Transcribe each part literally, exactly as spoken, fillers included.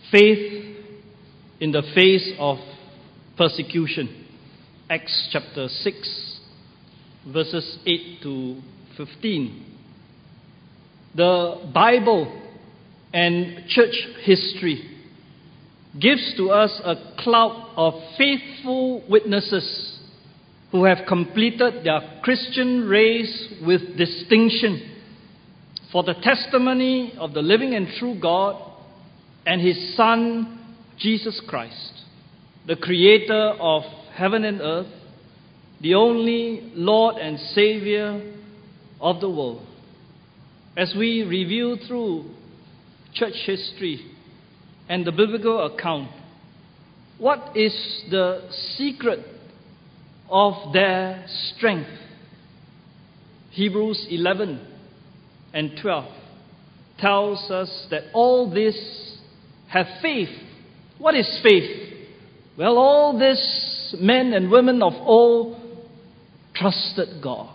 Faith in the face of persecution. Acts chapter six, verses eight to fifteen. The Bible and church history gives to us a cloud of faithful witnesses who have completed their Christian race with distinction for the testimony of the living and true God and His Son, Jesus Christ, the Creator of heaven and earth, the only Lord and Savior of the world. As we review through church history and the biblical account, what is the secret of their strength? Hebrews eleven and twelve tells us that all this have faith. What is faith? Well, all these men and women of old trusted God.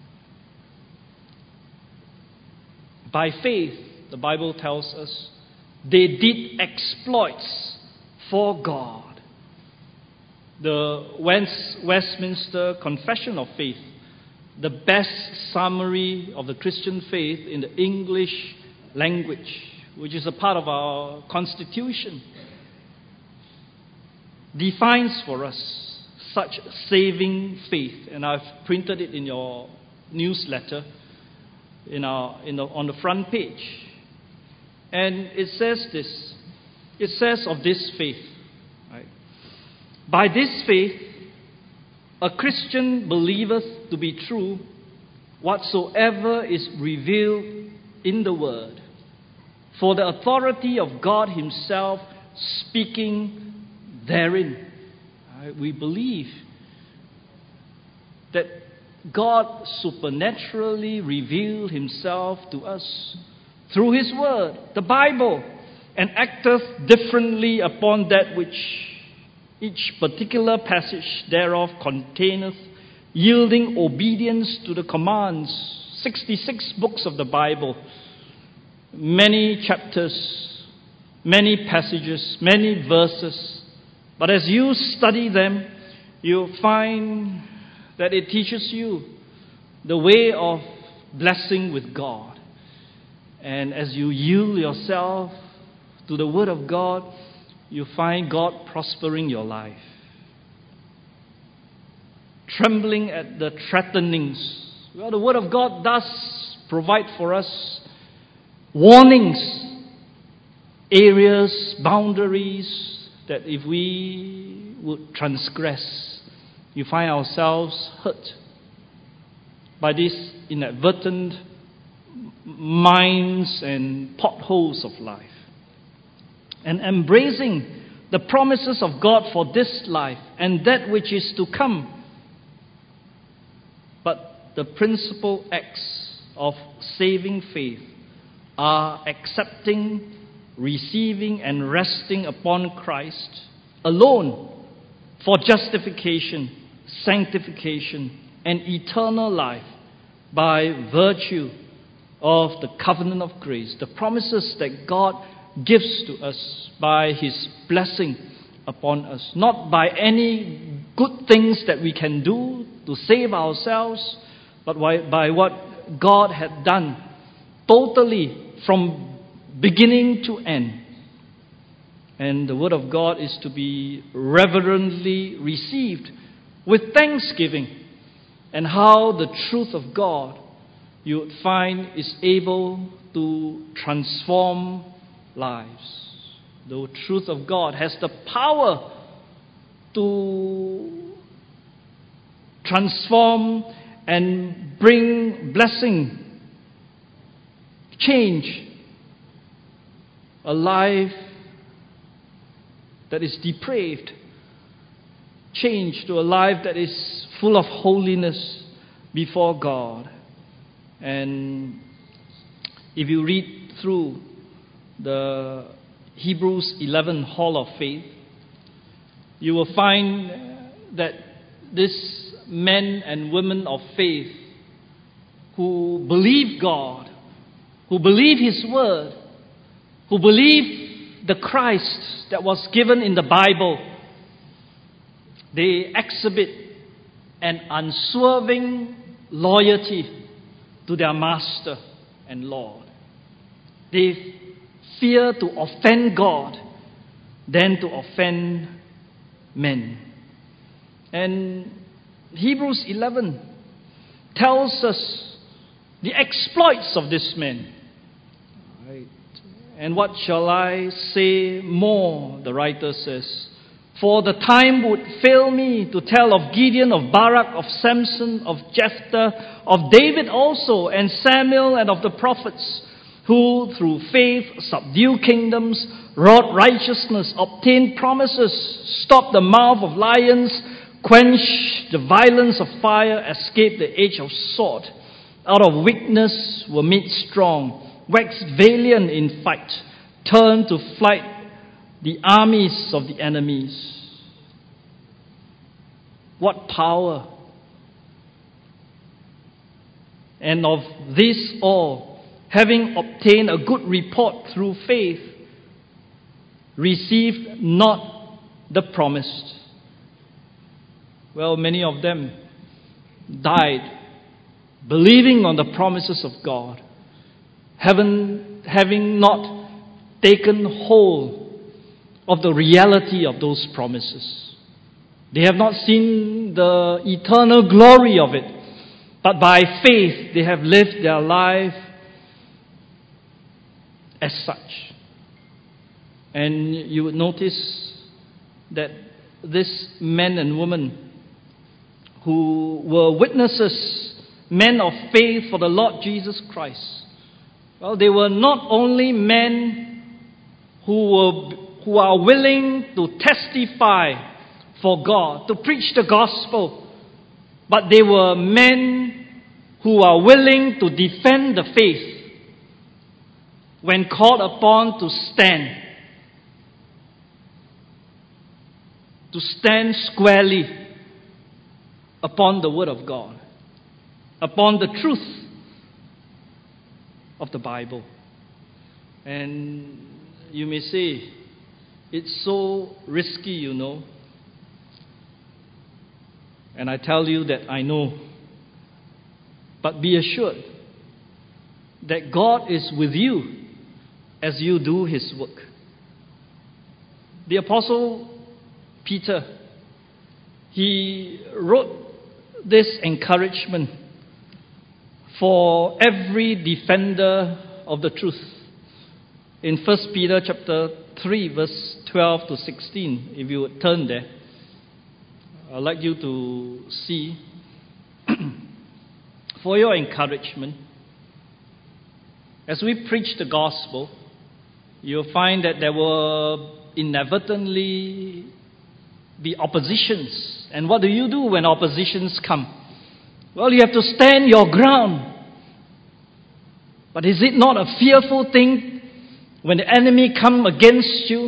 By faith, the Bible tells us, they did exploits for God. The West, Westminster Confession of Faith, the best summary of the Christian faith in the English language, which is a part of our Constitution, defines for us such saving faith. And I've printed it in your newsletter in our, in the, on the front page. And it says this. It says of this faith, right? By this faith, a Christian believeth to be true whatsoever is revealed in the Word, for the authority of God Himself speaking therein. Right? We believe that God supernaturally revealed Himself to us through His Word, the Bible, and acteth differently upon that which each particular passage thereof containeth, yielding obedience to the commands. sixty-six books of the Bible, many chapters, many passages, many verses. But as you study them, you find that it teaches you the way of blessing with God. And as you yield yourself to the Word of God, you find God prospering your life. Trembling at the threatenings. Well, the Word of God does provide for us warnings, areas, boundaries that if we would transgress, you find ourselves hurt by these inadvertent mines and potholes of life. And embracing the promises of God for this life and that which is to come. But the principal acts of saving faith are accepting, receiving, and resting upon Christ alone for justification, sanctification, and eternal life by virtue of the covenant of grace, the promises that God gives to us by His blessing upon us, not by any good things that we can do to save ourselves, but by, by what God had done totally from beginning to end. And the Word of God is to be reverently received with thanksgiving, and how the truth of God, you would find, is able to transform lives. The truth of God has the power to transform and bring blessing, change a life that is depraved, change to a life that is full of holiness before God. And if you read through the Hebrews eleven Hall of Faith, you will find that these men and women of faith who believe God, who believe His Word, who believe the Christ that was given in the Bible, they exhibit an unswerving loyalty to their Master and Lord. They fear to offend God than to offend men. And Hebrews eleven tells us the exploits of this man. Right. And what shall I say more, the writer says, for the time would fail me to tell of Gideon, of Barak, of Samson, of Jephthah, of David also, and Samuel, and of the prophets, who through faith subdue kingdoms, wrought righteousness, obtained promises, stopped the mouth of lions, quenched the violence of fire, escaped the edge of sword, out of weakness were made strong, waxed valiant in fight, turned to flight the armies of the enemies. What power! And of this all, having obtained a good report through faith, received not the promised. Well, many of them died believing on the promises of God, having, having not taken hold of the reality of those promises. They have not seen the eternal glory of it, but by faith they have lived their life as such. And you would notice that these men and women who were witnesses, men of faith for the Lord Jesus Christ, well, they were not only men who were who are willing to testify for God, to preach the gospel, but they were men who are willing to defend the faith when called upon to stand, to stand squarely upon the Word of God, upon the truth of the Bible. And you may say, it's so risky, you know. And I tell you that I know. But be assured that God is with you as you do His work. The Apostle Peter, he wrote this encouragement for every defender of the truth in First Peter chapter three, verse twelve to sixteen. If you would turn there, I'd like you to see for your encouragement. As we preach the gospel, you'll find that there will inevitably be oppositions. And what do you do when oppositions come? Well, you have to stand your ground. But is it not a fearful thing when the enemy come against you?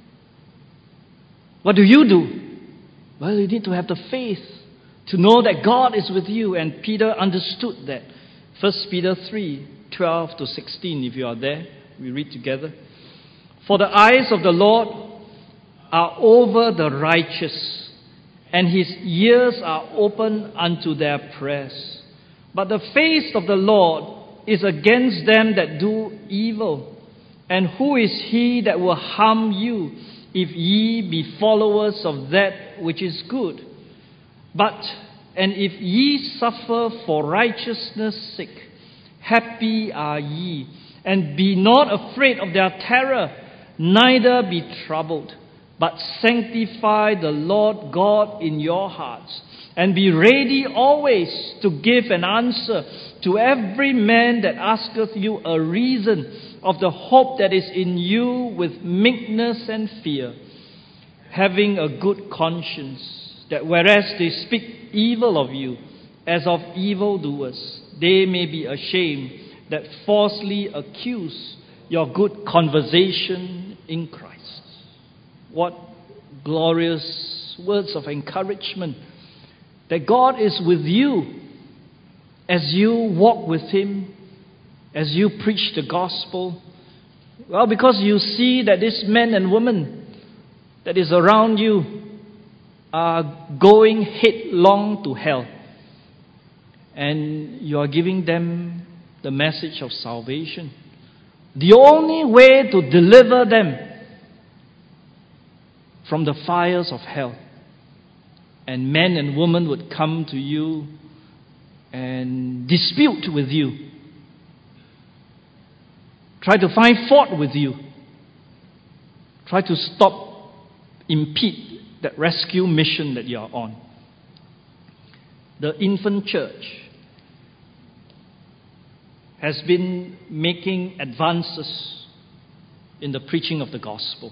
What do you do? Well, you need to have the faith to know that God is with you. And Peter understood that. First Peter three, twelve to sixteen, if you are there, we read together. For the eyes of the Lord are over the righteous, and His ears are open unto their prayers. But the face of the Lord is against them that do evil. And who is he that will harm you, if ye be followers of that which is good? But, and if ye suffer for righteousness' sake, happy are ye, and be not afraid of their terror, neither be troubled, but sanctify the Lord God in your hearts, and be ready always to give an answer to every man that asketh you a reason of the hope that is in you with meekness and fear, having a good conscience, that whereas they speak evil of you as of evildoers, they may be ashamed that falsely accuse your good conversation in Christ. What glorious words of encouragement, that God is with you as you walk with Him, as you preach the gospel, Well, because you see that these men and women that is around you are going headlong to hell. And you are giving them the message of salvation. The only way to deliver them from the fires of hell. And men and women would come to you and dispute with you. Try to find fault with you. Try to stop, impede that rescue mission that you are on. The infant church has been making advances in the preaching of the gospel.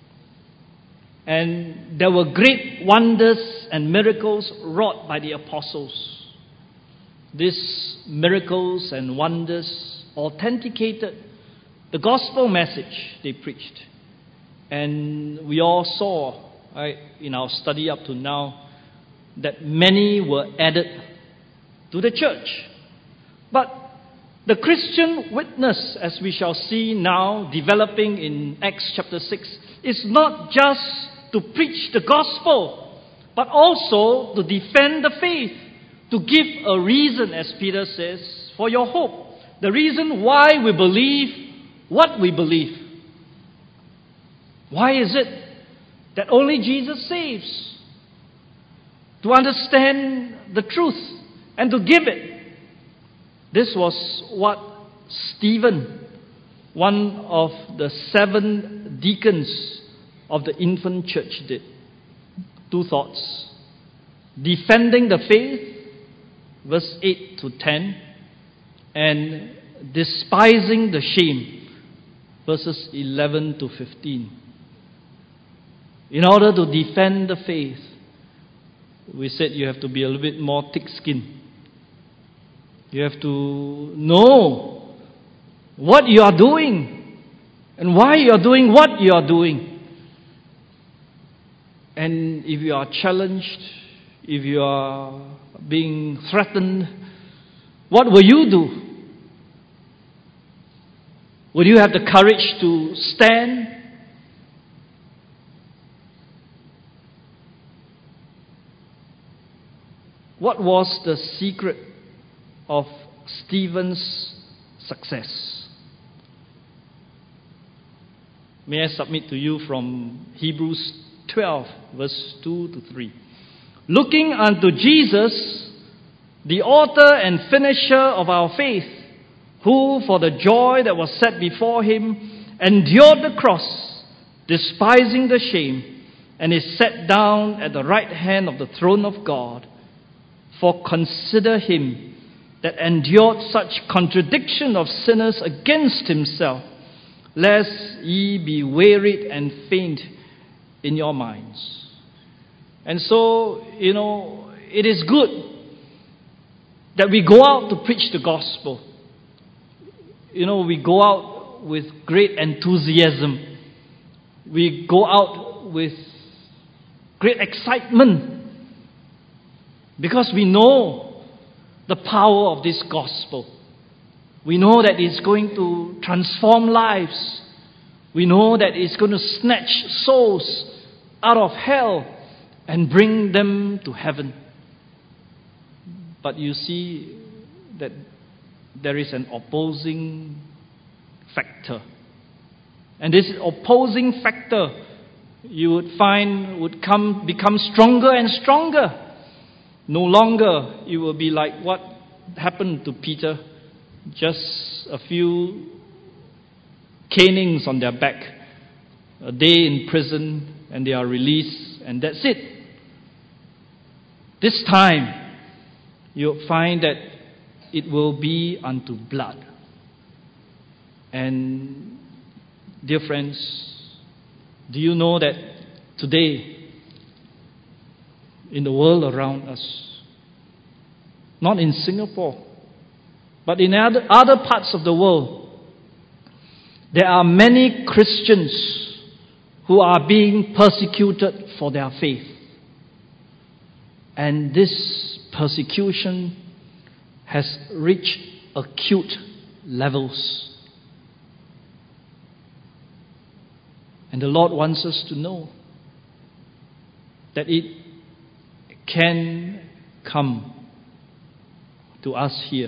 And there were great wonders and miracles wrought by the apostles. These miracles and wonders authenticated the gospel message they preached. And we all saw, right, in our study up to now, that many were added to the church. But the Christian witness, as we shall see now developing in Acts chapter six, is not just to preach the gospel, but also to defend the faith, to give a reason, as Peter says, for your hope. The reason why we believe what we believe. Why is it that only Jesus saves? To understand the truth and to give it. This was what Stephen, one of the seven deacons of the infant church, did. Two thoughts. Defending the faith, verse eight to ten, and despising the shame, verses eleven to fifteen. In order to defend the faith, we said you have to be a little bit more thick-skinned. You have to know what you are doing and why you are doing what you are doing. And if you are challenged, if you are being threatened, what will you do? Will you have the courage to stand? What was the secret of Stephen's success? May I submit to you from Hebrews twelve, verse two to three. Looking unto Jesus, the author and finisher of our faith, who for the joy that was set before him endured the cross, despising the shame, and is set down at the right hand of the throne of God. For consider him that endured such contradiction of sinners against himself, lest ye be wearied and faint in your minds. And so, you know, it is good that we go out to preach the gospel. You know, we go out with great enthusiasm. We go out with great excitement because we know the power of this gospel. We know that it's going to transform lives. We know that it's going to snatch souls out of hell and bring them to heaven. But you see that there is an opposing factor. And this opposing factor, you would find, would come become stronger and stronger. No longer it will be like what happened to Peter. Just a few canings on their back, a day in prison, and they are released, and that's it. This time, you'll find that it will be unto blood. And, dear friends, do you know that today, in the world around us, not in Singapore, but in other, other parts of the world, there are many Christians who are being persecuted for their faith. And this persecution has reached acute levels. And the Lord wants us to know that it can come to us here.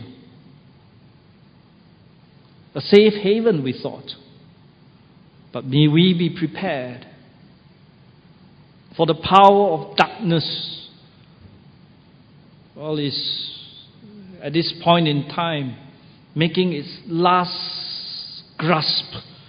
A safe haven, we thought. But may we be prepared for the power of darkness. Well, is at this point in time making its last grasp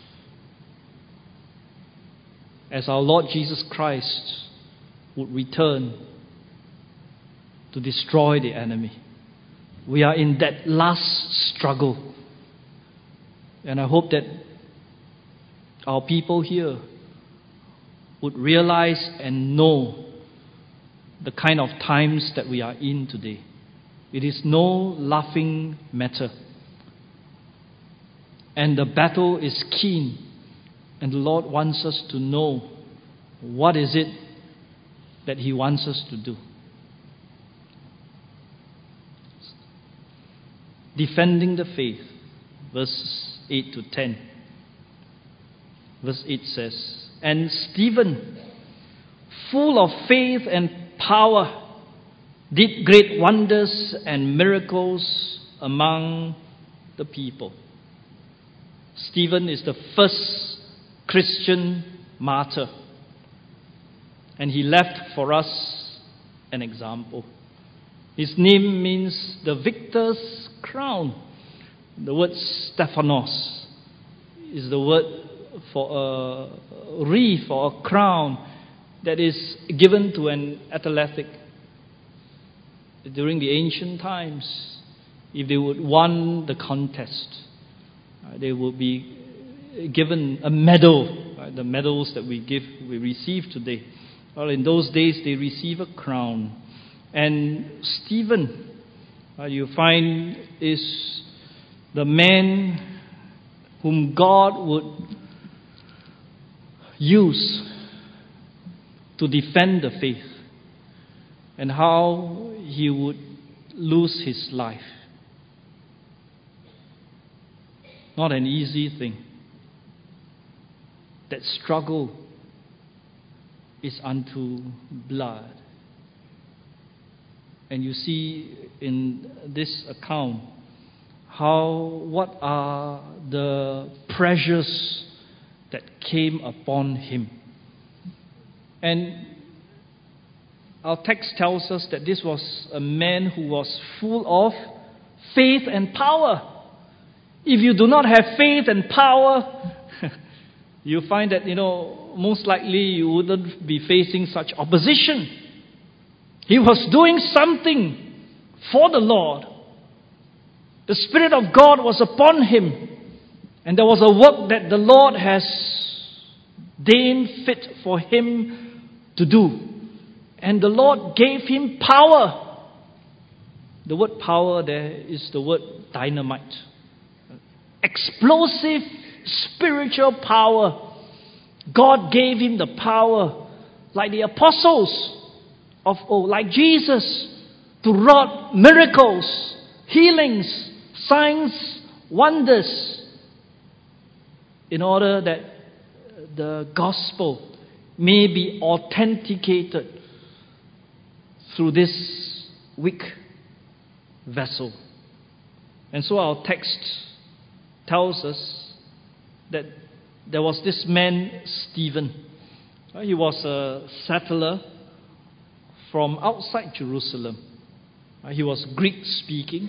as our Lord Jesus Christ would return to destroy the enemy. We are in that last struggle. And I hope that our people here would realize and know the kind of times that we are in today. It is no laughing matter. And the battle is keen. And the Lord wants us to know what is it that He wants us to do. Defending the faith, verses eight to ten. Verse eight says, "And Stephen, full of faith and power, did great wonders and miracles among the people." Stephen is the first Christian martyr, and he left for us an example. His name means the victor's crown. The word Stephanos is the word for a wreath or a crown that is given to an athlete. During the ancient times, if they would won the contest, uh, they would be given a medal, right? The medals that we give, we receive today. Well, in those days, they receive a crown. And Stephen, uh, you find, is the man whom God would use to defend the faith, and how he would lose his life. Not an easy thing. That struggle is unto blood. And you see in this account how what are the pressures that came upon him. And our text tells us that this was a man who was full of faith and power. If you do not have faith and power, you find that, you know, most likely you wouldn't be facing such opposition. He was doing something for the Lord. The Spirit of God was upon him. And there was a work that the Lord has deemed fit for him to do. And the Lord gave him power. The word power there is the word dynamite. Explosive spiritual power. God gave him the power, like the apostles of old, like Jesus, to wrought miracles, healings, signs, wonders, in order that the gospel may be authenticated through this weak vessel. And so our text tells us that there was this man, Stephen. He was a settler from outside Jerusalem. He was Greek speaking,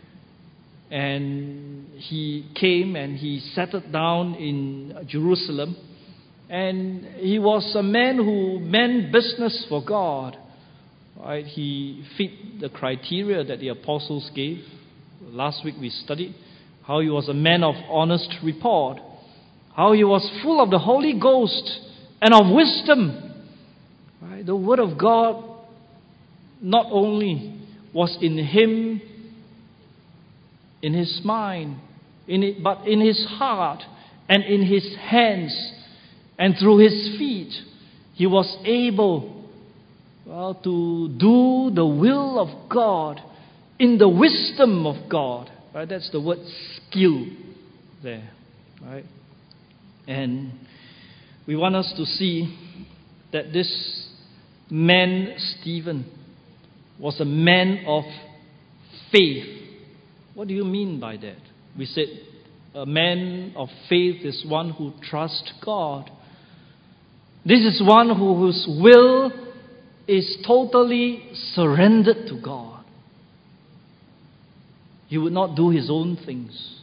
and he came and he settled down in Jerusalem, and he was a man who meant business for God. Right? He fit the criteria that the apostles gave. Last week we studied how he was a man of honest report, how he was full of the Holy Ghost and of wisdom. Right? The Word of God not only was in him, in his mind, in it, but in his heart and in his hands and through his feet, he was able, well, to do the will of God in the wisdom of God. Right? That's the word skill there. Right? And we want us to see that this man, Stephen, was a man of faith. What do you mean by that? We said a man of faith is one who trusts God. This is one who, whose will is totally surrendered to God. He would not do his own things.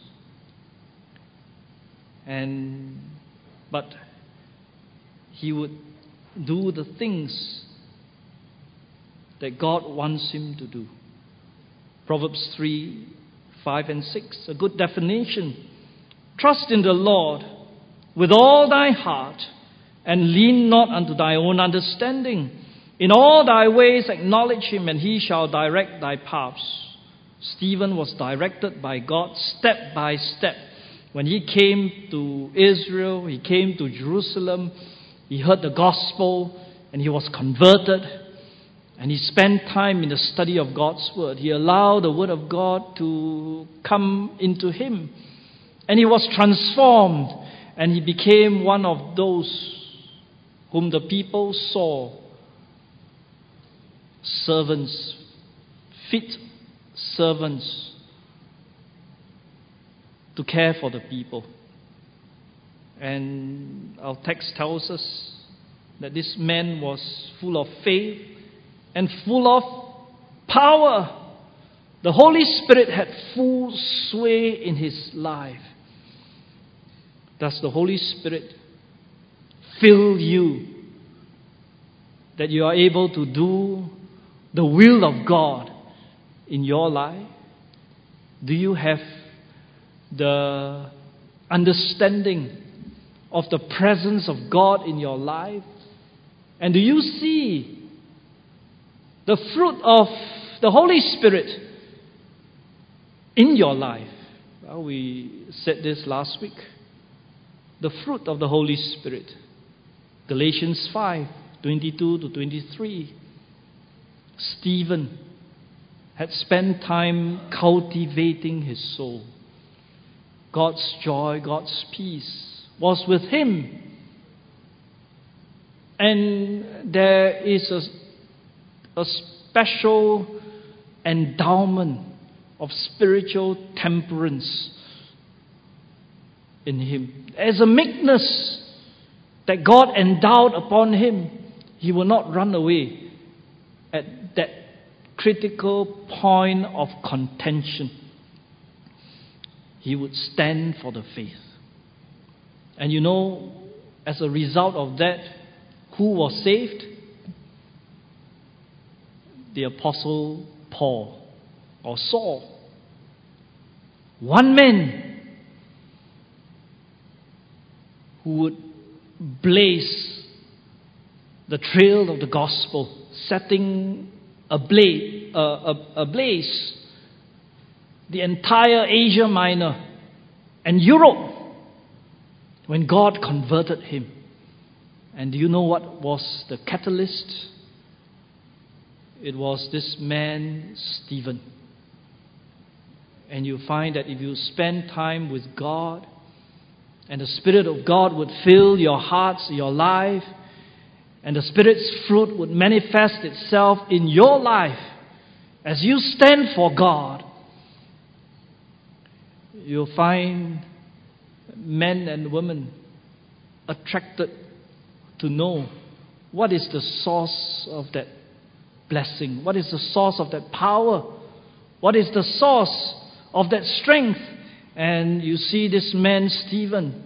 And but he would do the things that God wants him to do. Proverbs three, five and six, a good definition. Trust in the Lord with all thy heart, and lean not unto thy own understanding. In all thy ways acknowledge him, and he shall direct thy paths. Stephen was directed by God step by step. When he came to Israel, he came to Jerusalem, he heard the gospel, and he was converted. And he spent time in the study of God's word. He allowed the word of God to come into him. And he was transformed. And he became one of those whom the people saw servants, fit servants to care for the people. And our text tells us that this man was full of faith and full of power. The Holy Spirit had full sway in his life. Does the Holy Spirit fill you that you are able to do the will of God in your life? Do you have the understanding of the presence of God in your life? And do you see the fruit of the Holy Spirit in your life? Well, we said this last week. The fruit of the Holy Spirit. Galatians five, twenty-two to twenty-three. Stephen had spent time cultivating his soul. God's joy, God's peace was with him. And there is a, a special endowment of spiritual temperance in him. There's a meekness that God endowed upon him. He will not run away at that critical point of contention. He would stand for the faith. And you know, as a result of that, who was saved? The Apostle Paul or Saul. One man who would blaze the trail of the gospel, setting ablaze, uh, uh, ablaze the entire Asia Minor and Europe when God converted him. And do you know what was the catalyst? It was this man, Stephen. And you find that if you spend time with God, and the Spirit of God would fill your hearts, your life, and the Spirit's fruit would manifest itself in your life as you stand for God, you'll find men and women attracted to know what is the source of that blessing, what is the source of that power, what is the source of that strength. And you see this man Stephen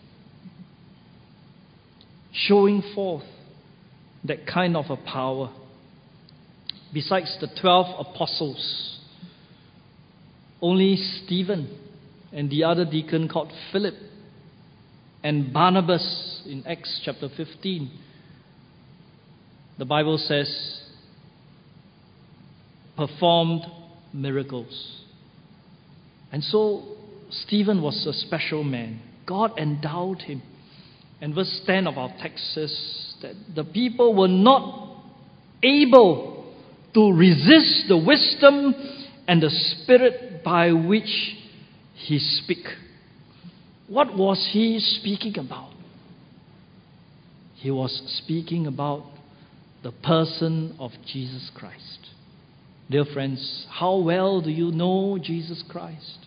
showing forth that kind of a power. Besides the twelve apostles, only Stephen and the other deacon called Philip and Barnabas in Acts chapter fifteen, the Bible says, performed miracles. And so Stephen was a special man. God endowed him. And verse ten of our text says that the people were not able to resist the wisdom and the spirit by which he spake. What was he speaking about? He was speaking about the person of Jesus Christ. Dear friends, how well do you know Jesus Christ?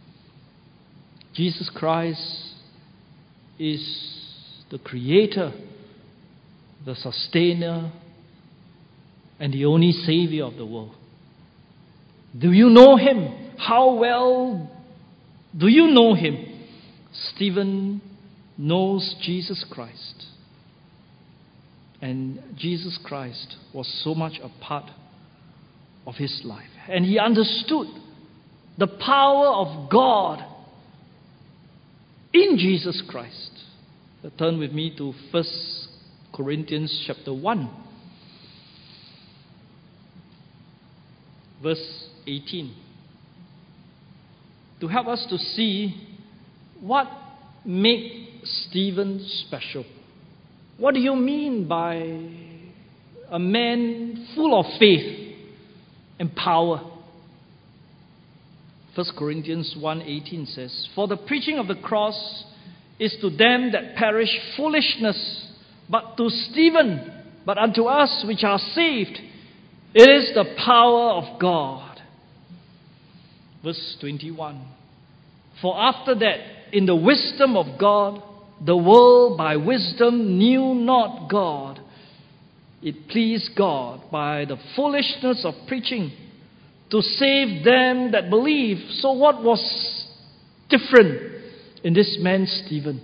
Jesus Christ is the Creator, the Sustainer, and the only Savior of the world. Do you know Him? How well do you know Him? Stephen knows Jesus Christ. And Jesus Christ was so much a part of his life. And he understood the power of God in Jesus Christ. Turn with me to First Corinthians chapter one, verse eighteen. To help us to see what made Stephen special. What do you mean by a man full of faith and power? First Corinthians one eighteen says, "For the preaching of the cross is to them that perish foolishness, but to Stephen, but unto us which are saved, it is the power of God." Verse twenty-one, "For after that, in the wisdom of God, the world by wisdom knew not God. It pleased God by the foolishness of preaching to save them that believe." So what was different in this man Stephen?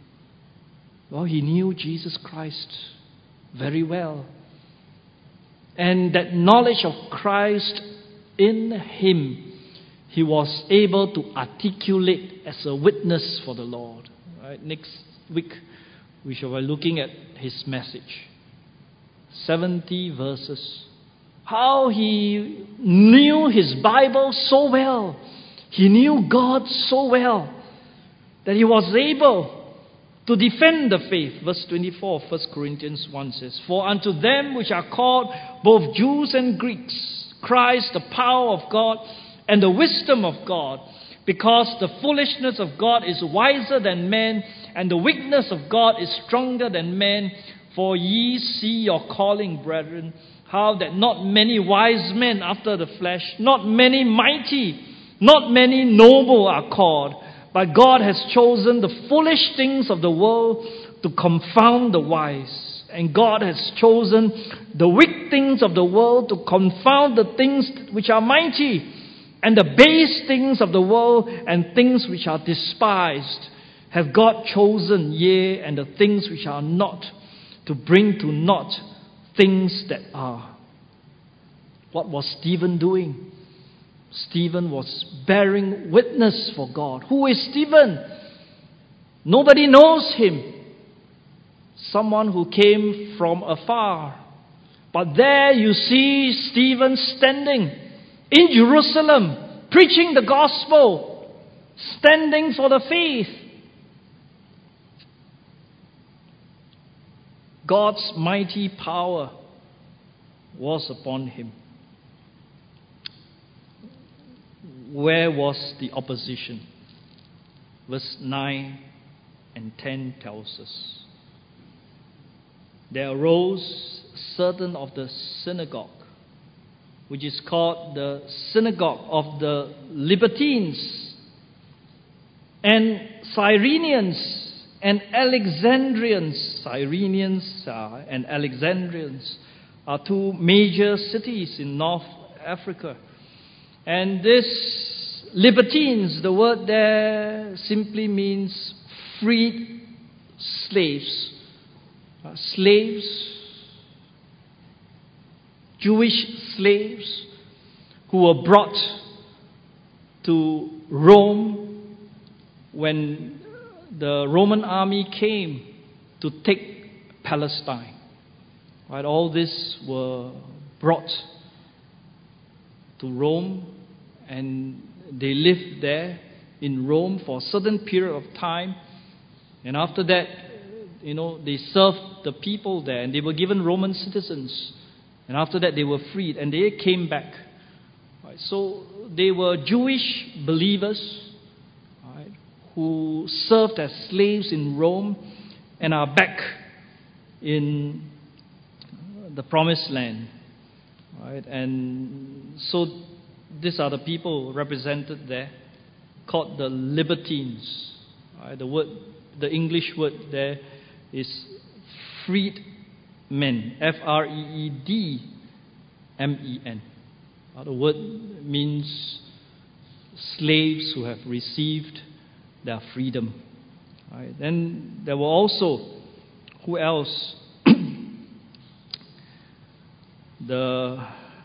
Well, he knew Jesus Christ very well. And that knowledge of Christ in him, he was able to articulate as a witness for the Lord. Right? Next week, we shall be looking at his message. seventy verses. How he knew his Bible so well. He knew God so well that he was able to defend the faith. Verse twenty-four, First Corinthians one says, "For unto them which are called, both Jews and Greeks, Christ the power of God and the wisdom of God, because the foolishness of God is wiser than men, and the weakness of God is stronger than men. For ye see your calling, brethren, how that not many wise men after the flesh, not many mighty, not many noble are called. But God has chosen the foolish things of the world to confound the wise. And God has chosen the weak things of the world to confound the things which are mighty, and the base things of the world and things which are despised have God chosen, yea, and the things which are not, to bring to naught things that are." What was Stephen doing? Stephen was bearing witness for God. Who is Stephen? Nobody knows him. Someone who came from afar. But there you see Stephen standing in Jerusalem, preaching the gospel, standing for the faith. God's mighty power was upon him. Where was the opposition? Verse nine and ten tells us. "There arose certain of the synagogue, which is called the synagogue of the Libertines, and Cyrenians and Alexandrians." Cyrenians uh, and Alexandrians are two major cities in North Africa. And this Libertines, the word there simply means freed slaves. Uh, slaves, Jewish slaves who were brought to Rome when the Roman army came to take Palestine. Right, all this were brought to Rome, and they lived there in Rome for a certain period of time. And after that, you know, they served the people there, and they were given Roman citizens. And after that, they were freed, and they came back. Right, so they were Jewish believers, right, who served as slaves in Rome and are back in the Promised Land. Right? And so these are the people represented there, called the libertines. Right? The word, the English word there is freedmen, F R E E D M E N. The word means slaves who have received their freedom. Right? Then there were also, who else? the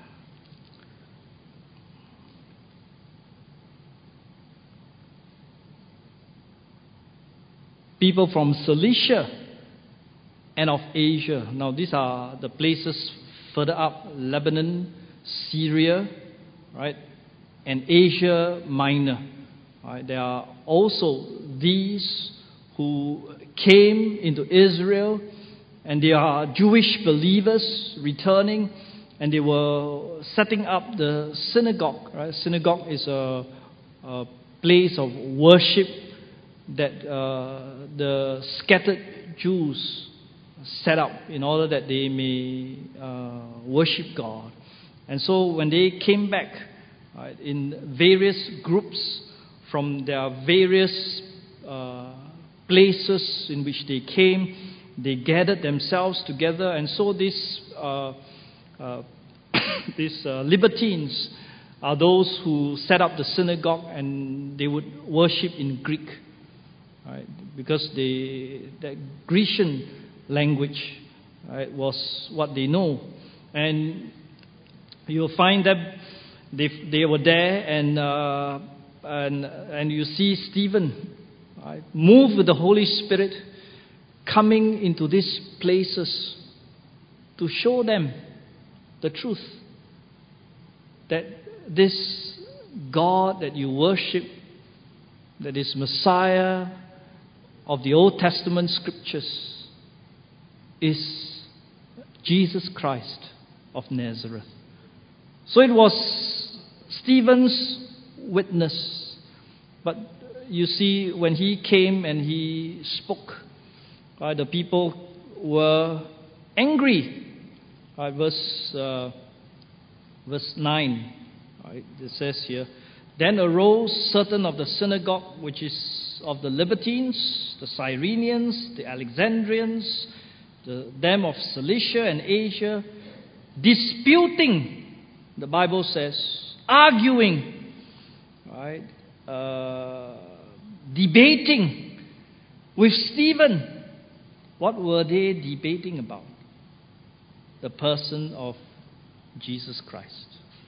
people from Cilicia and of Asia. Now these are the places further up: Lebanon, Syria, right, and Asia Minor. Right? There are also these who came into Israel, and they are Jewish believers returning, and they were setting up the synagogue. Right? Synagogue is a, a place of worship that uh, the scattered Jews set up in order that they may uh, worship God. And so when they came back, right, in various groups from their various uh, places in which they came, they gathered themselves together. And so these uh, uh, these uh, libertines are those who set up the synagogue, and they would worship in Greek, right, because they, the Grecian language, right, was what they know. And you'll find that they they were there, and uh, and and you see Stephen, right, moved with the Holy Spirit, coming into these places to show them the truth, that this God that you worship, that is Messiah of the Old Testament scriptures, is Jesus Christ of Nazareth. So it was Stephen's witness. But you see, when he came and he spoke, right, the people were angry. Right, verse uh, verse nine, right, it says here, "Then arose certain of the synagogue, which is of the Libertines, the Cyrenians, the Alexandrians, the, them of Cilicia and Asia, disputing," the Bible says, arguing, right, uh, debating with Stephen. What were they debating about? The person of Jesus Christ.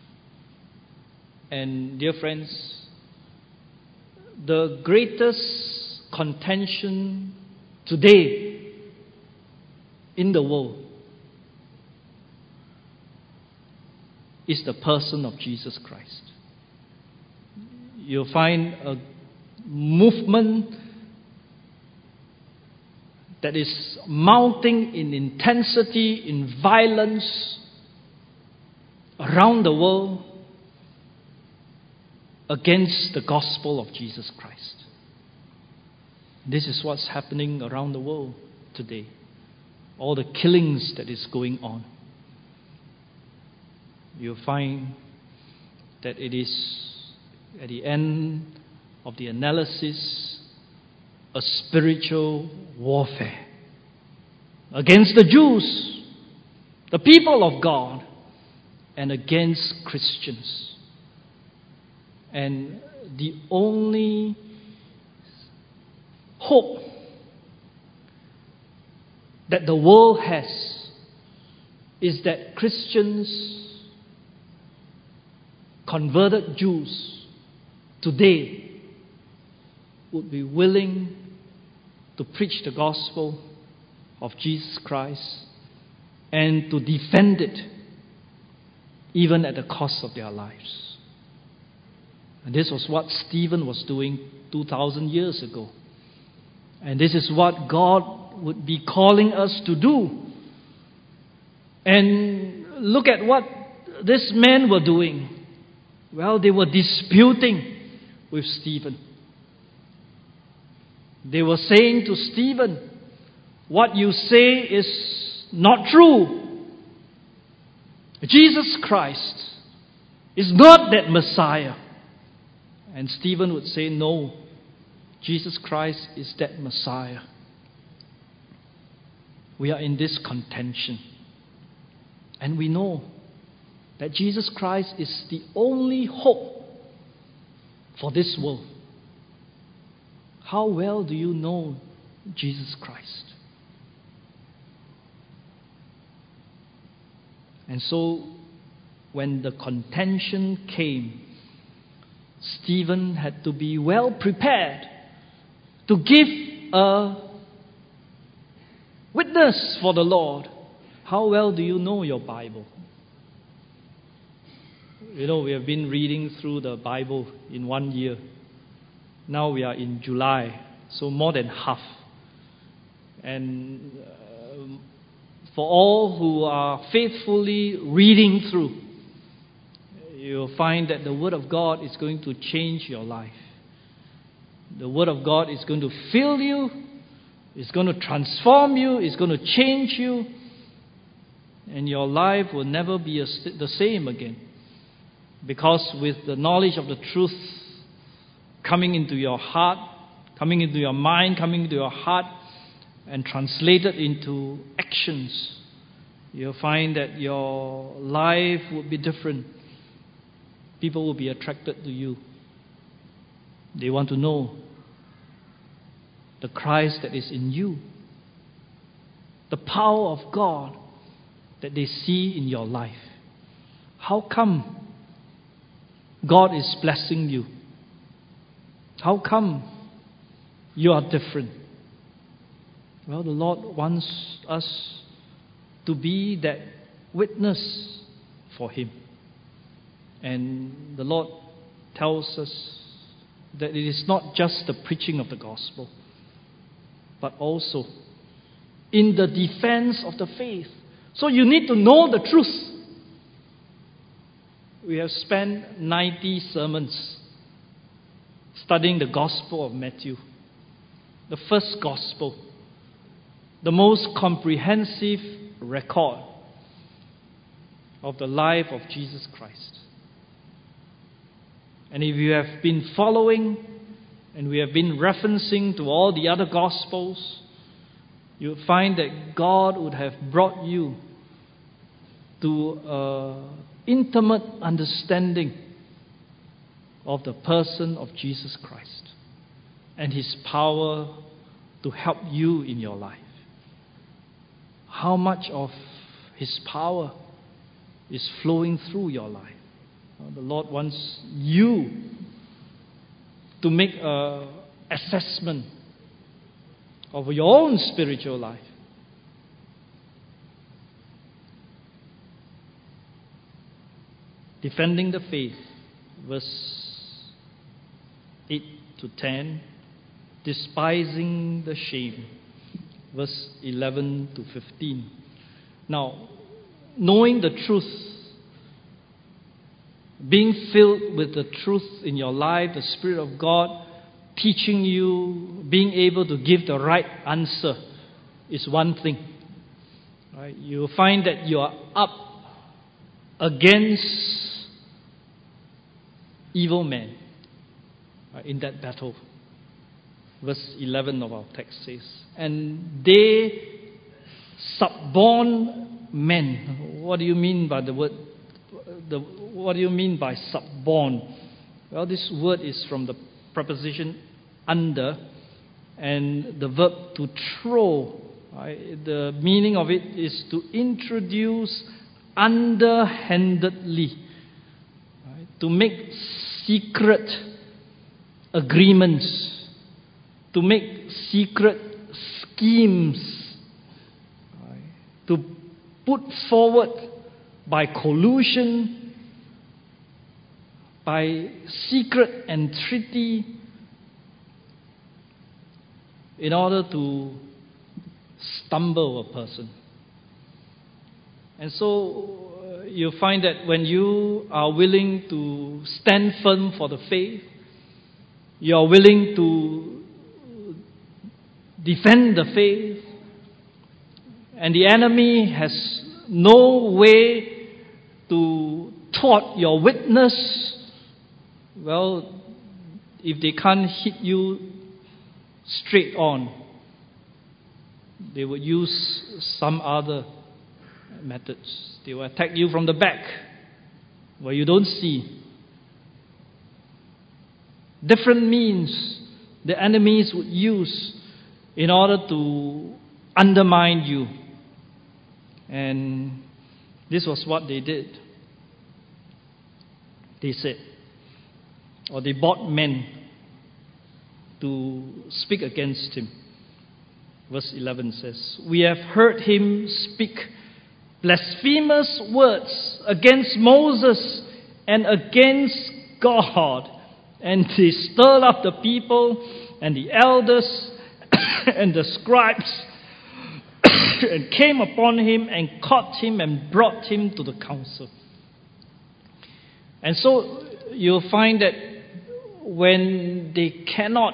And dear friends, the greatest contention today in the world is the person of Jesus Christ. You'll find a movement that is mounting in intensity, in violence around the world against the gospel of Jesus Christ. This is what's happening around the world today. All the killings that is going on. You'll find that it is, at the end of the analysis, a spiritual warfare against the Jews, the people of God, and against Christians. And the only hope that the world has is that Christians, converted Jews today, would be willing to preach the gospel of Jesus Christ and to defend it even at the cost of their lives. And this was what Stephen was doing two thousand years ago. And this is what God would be calling us to do. And look at what these men were doing. Well, they were disputing with Stephen. They were saying to Stephen, what you say is not true. Jesus Christ is not that Messiah. And Stephen would say, no, Jesus Christ is that Messiah. We are in this contention. And we know that Jesus Christ is the only hope for this world. How well do you know Jesus Christ? And so, when the contention came, Stephen had to be well prepared to give a witness for the Lord. How well do you know your Bible? You know, we have been reading through the Bible in one year. Now we are in July, so more than half. And uh, for all who are faithfully reading through, you'll find that the Word of God is going to change your life. The Word of God is going to fill you, it's going to transform you, it's going to change you, and your life will never be a, the same again. Because with the knowledge of the truth coming into your heart, coming into your mind, coming into your heart, and translated into actions, you'll find that your life will be different. People will be attracted to you. They want to know the Christ that is in you, the power of God that they see in your life. How come God is blessing you? How come you are different? Well, the Lord wants us to be that witness for Him. And the Lord tells us that it is not just the preaching of the gospel, but also in the defense of the faith. So you need to know the truth. We have spent ninety sermons studying the Gospel of Matthew, the first Gospel, the most comprehensive record of the life of Jesus Christ. And if you have been following, and we have been referencing to all the other Gospels, you'll find that God would have brought you to an intimate understanding of the person of Jesus Christ and His power to help you in your life. How much of His power is flowing through your life? The Lord wants you to make an assessment of your own spiritual life. Defending the faith, verse eight to ten. Despising the shame, verse eleven to fifteen. Now, knowing the truth, being filled with the truth in your life, the Spirit of God teaching you, being able to give the right answer is one thing. Right? You'll find that you are up against evil men right, in that battle. Verse eleven of our text says, and they suborn men. What do you mean by the word? The, what do you mean by suborn? Well, this word is from the preposition under and the verb to throw. Right? The meaning of it is to introduce underhandedly, right? To make secret agreements, to make secret schemes, right? To put forward by collusion, by secret entreaty, in order to stumble a person. And so uh, you find that when you are willing to stand firm for the faith, you are willing to defend the faith, and the enemy has no way to thwart your witness, well, if they can't hit you straight on, they will use some other methods. They will attack you from the back, where you don't see. Different means the enemies would use in order to undermine you. And this was what they did. They said, or they bought men to speak against him. Verse eleven says, "We have heard him speak blasphemous words against Moses and against God. And they stirred up the people and the elders and the scribes and came upon him and caught him and brought him to the council." And so you'll find that when they cannot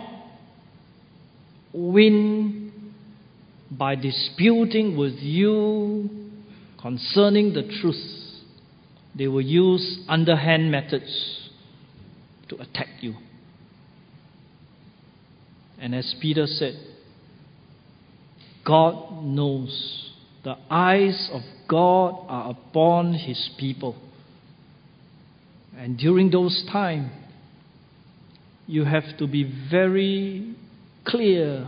win by disputing with you concerning the truth, they will use underhand methods to attack you. And as Peter said, God knows. The eyes of God are upon his people. And during those times, you have to be very clear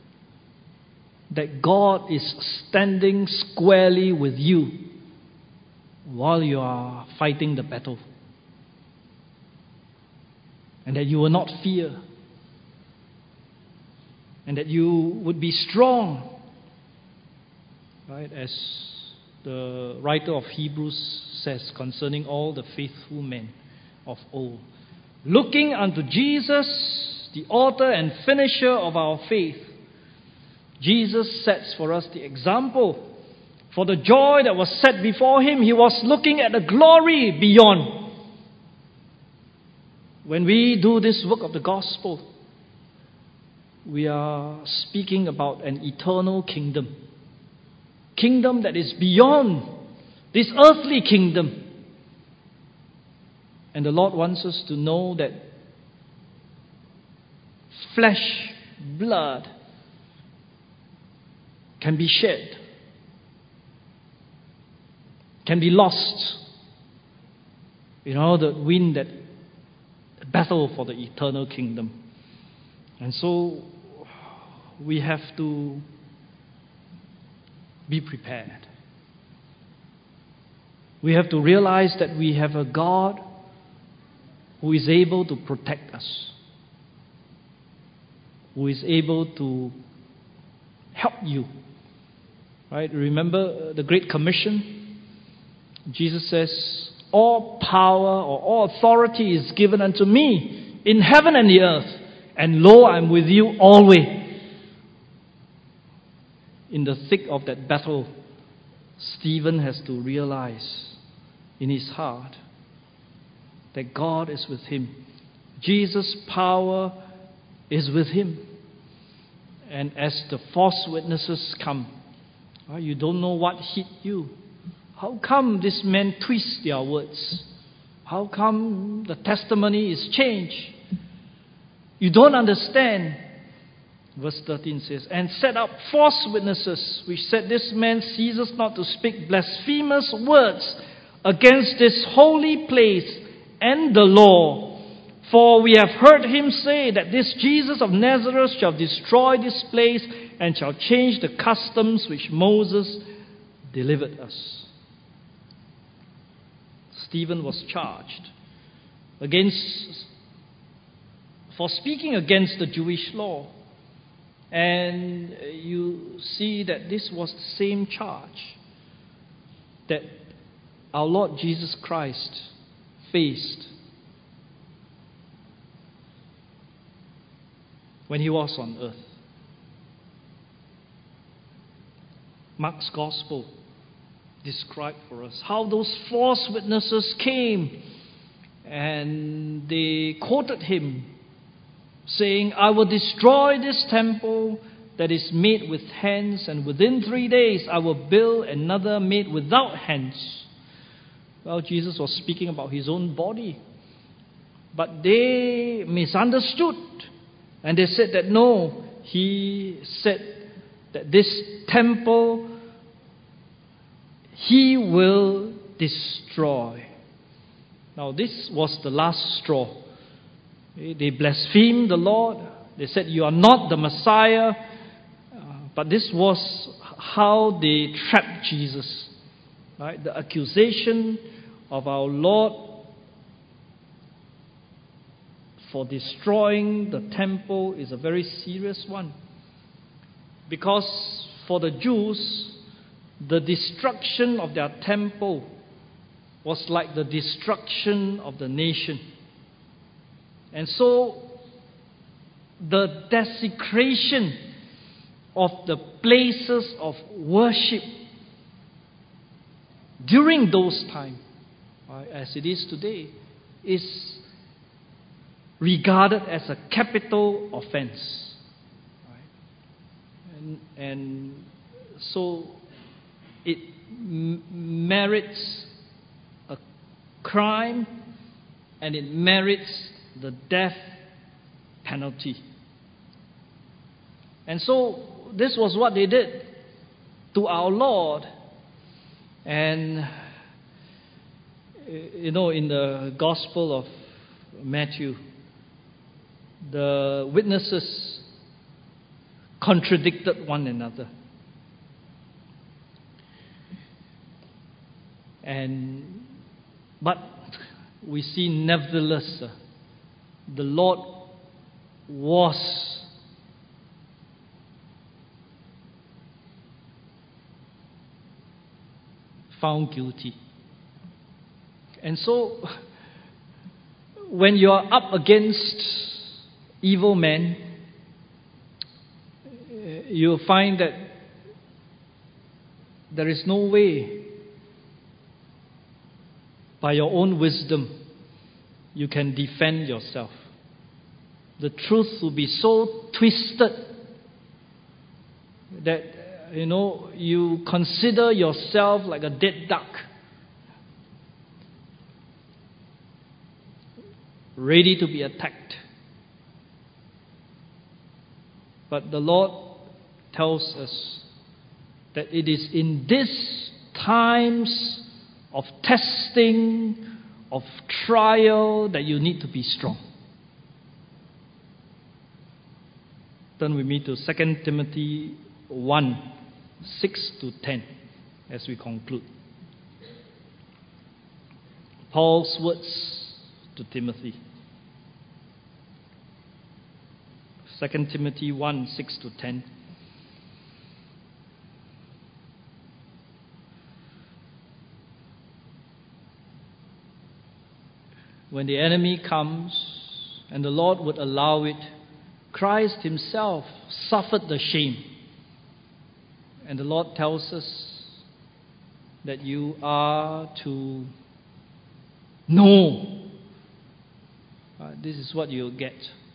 that God is standing squarely with you while you are fighting the battle. And that you will not fear. And that you would be strong. Right, as the writer of Hebrews says concerning all the faithful men of old. Looking unto Jesus, the author and finisher of our faith. Jesus sets for us the example. For the joy that was set before him, he was looking at the glory beyond. When we do this work of the gospel, we are speaking about an eternal kingdom. Kingdom that is beyond this earthly kingdom. And the Lord wants us to know that flesh, blood can be shed, can be lost in order to win that battle for the eternal kingdom. And so we have to be prepared. We have to realize that we have a God who is able to protect us, who is able to help you. Right? Remember the Great Commission? Jesus says, all power or all authority is given unto me in heaven and the earth. And lo, I'm with you always. In the thick of that battle, Stephen has to realize in his heart that God is with him. Jesus' power is with him. And as the false witnesses come, you don't know what hit you. How come this man twists their words? How come the testimony is changed? You don't understand. Verse thirteen says, and set up false witnesses, which said, this man ceases not to speak blasphemous words against this holy place and the law. For we have heard him say that this Jesus of Nazareth shall destroy this place and shall change the customs which Moses delivered us. Stephen was charged against for speaking against the Jewish law. And you see that this was the same charge that our Lord Jesus Christ faced when he was on earth. Mark's Gospel described for us how those false witnesses came and they quoted him, saying, I will destroy this temple that is made with hands, and within three days I will build another made without hands. Well, Jesus was speaking about his own body. But they misunderstood. And they said that no, he said that this temple he will destroy. Now this was the last straw. They blasphemed the Lord. They said, you are not the Messiah. Uh, but this was how they trapped Jesus. Right? The accusation of our Lord for destroying the temple is a very serious one. Because for the Jews, the destruction of their temple was like the destruction of the nation. And so, the desecration of the places of worship during those times, uh, as it is today, is regarded as a capital offense. Right? And, and so, it m- merits a crime, and it merits the death penalty. And so this was what they did to our Lord. And you know, in the Gospel of Matthew, the witnesses contradicted one another. And but we see nevertheless, uh, the Lord was found guilty. And so, when you are up against evil men, you'll find that there is no way by your own wisdom you can defend yourself. The truth will be so twisted that, you know, you consider yourself like a dead duck, ready to be attacked. But the Lord tells us that it is in these times of testing, of trial, that you need to be strong. Turn with me to Second Timothy one, six to ten as we conclude. Paul's words to Timothy. Second Timothy one, six to ten. When the enemy comes, and the Lord would allow it, Christ himself suffered the shame. And the Lord tells us that you are to know. Uh, this is what you'll get.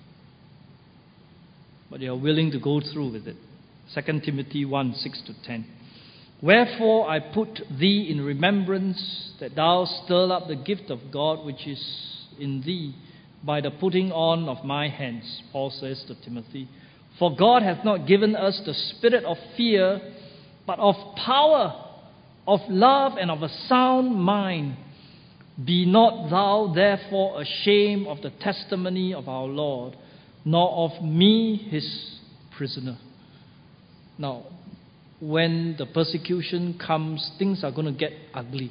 But you are willing to go through with it. Second Timothy one, six to ten. Wherefore I put thee in remembrance, that thou stir up the gift of God which is in thee by the putting on of my hands. Paul says to Timothy, for God hath not given us the spirit of fear, but of power, of love, and of a sound mind. Be not thou therefore ashamed of the testimony of our Lord, nor of me his prisoner. Now, when the persecution comes, things are going to get ugly.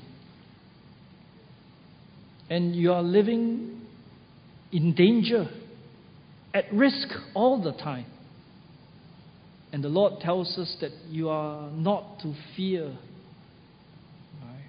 And you are living in danger, at risk all the time. And the Lord tells us that you are not to fear. Right?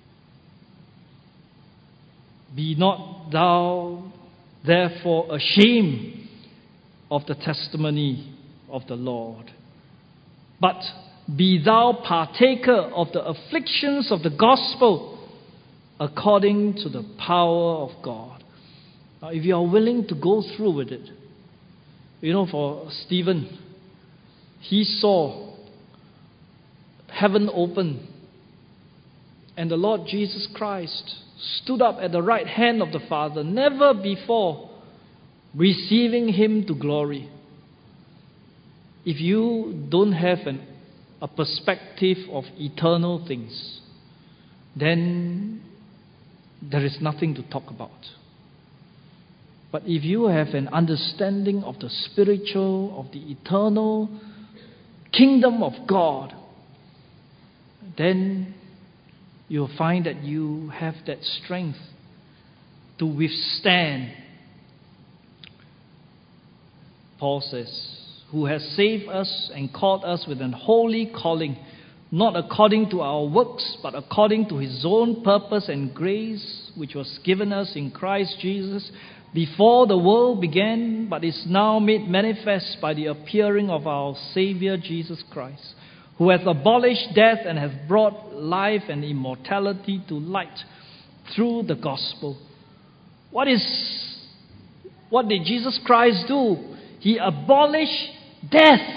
Be not thou therefore ashamed of the testimony of the Lord, but be thou partaker of the afflictions of the gospel according to the power of God. Now, if you are willing to go through with it, you know, for Stephen, he saw heaven open, and the Lord Jesus Christ stood up at the right hand of the Father, never before receiving him to glory. If you don't have an, a perspective of eternal things, then there is nothing to talk about. But if you have an understanding of the spiritual, of the eternal kingdom of God, then you'll find that you have that strength to withstand. Paul says, who has saved us and called us with an holy calling, not according to our works, but according to his own purpose and grace, which was given us in Christ Jesus before the world began, but is now made manifest by the appearing of our Savior Jesus Christ, who has abolished death and has brought life and immortality to light through the gospel. What is, what did Jesus Christ do? He abolished death.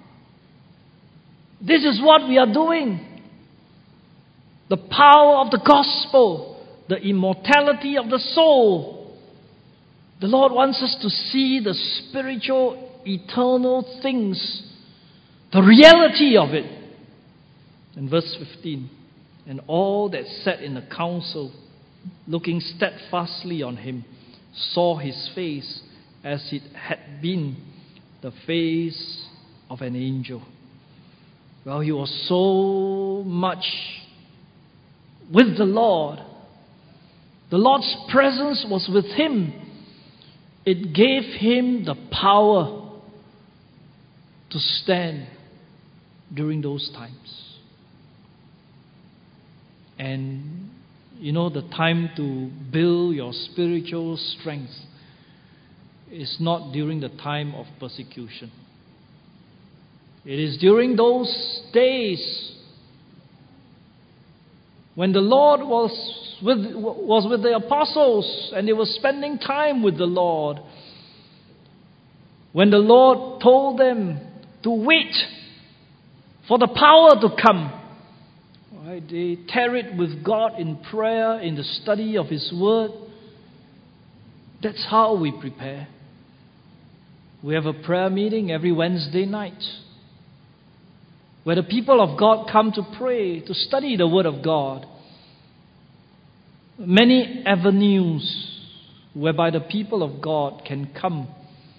This is what we are doing. The power of the gospel, the immortality of the soul. The Lord wants us to see the spiritual, eternal things, the reality of it. In verse fifteen, and all that sat in the council, looking steadfastly on him, saw his face as it had been the face of an angel. Well, he was so much with the Lord. The Lord's presence was with him. It gave him the power to stand during those times. And you know, the time to build your spiritual strength is not during the time of persecution. It is during those days when the Lord was with, was with the apostles and they were spending time with the Lord. When the Lord told them to wait for the power to come. Right? They tarried with God in prayer, in the study of His Word. That's how we prepare. We have a prayer meeting every Wednesday night where the people of God come to pray, to study the Word of God. Many avenues whereby the people of God can come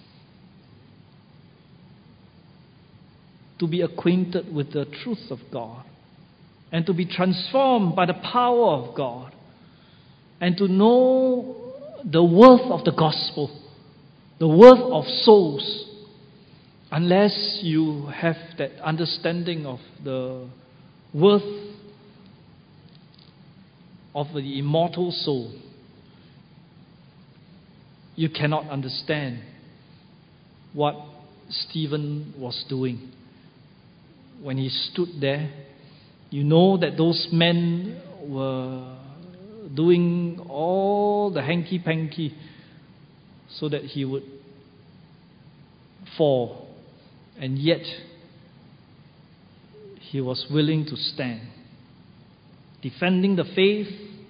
to be acquainted with the truth of God and to be transformed by the power of God and to know the worth of the gospel, the worth of souls. Unless you have that understanding of the worth of the immortal soul, you cannot understand what Stephen was doing. When he stood there, you know that those men were doing all the hanky-panky so that he would fall. And yet, he was willing to stand, defending the faith,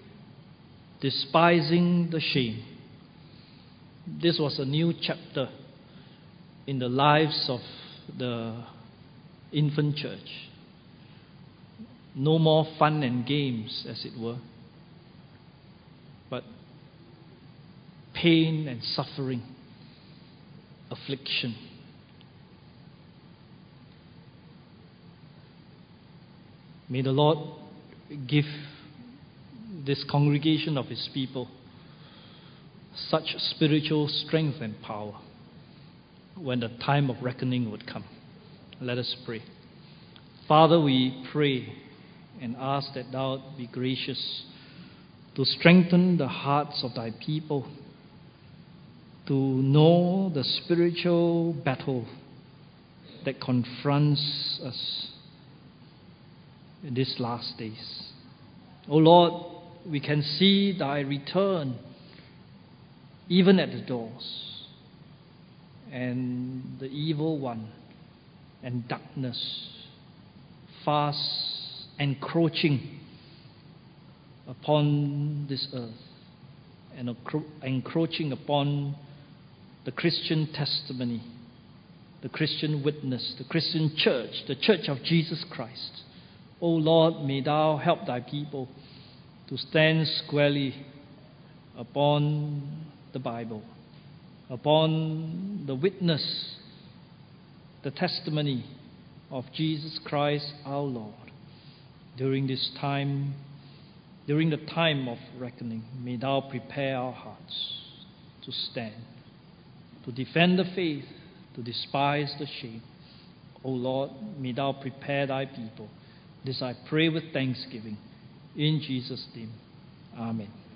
despising the shame. This was a new chapter in the lives of the infant church. No more fun and games, as it were, but pain and suffering, affliction. May the Lord give this congregation of His people such spiritual strength and power when the time of reckoning would come. Let us pray. Father, we pray and ask that Thou be gracious to strengthen the hearts of Thy people, to know the spiritual battle that confronts us in these last days. O Lord, we can see Thy return even at the doors, and the evil one and darkness fast encroaching upon this earth and encroaching upon the Christian testimony, the Christian witness, the Christian church, the church of Jesus Christ. O Lord, may thou help thy people to stand squarely upon the Bible, upon the witness, the testimony of Jesus Christ our Lord. During this time, during the time of reckoning, may thou prepare our hearts to stand, to defend the faith, to despise the shame. O Lord, may thou prepare thy people. This I pray with thanksgiving. In Jesus' name, amen.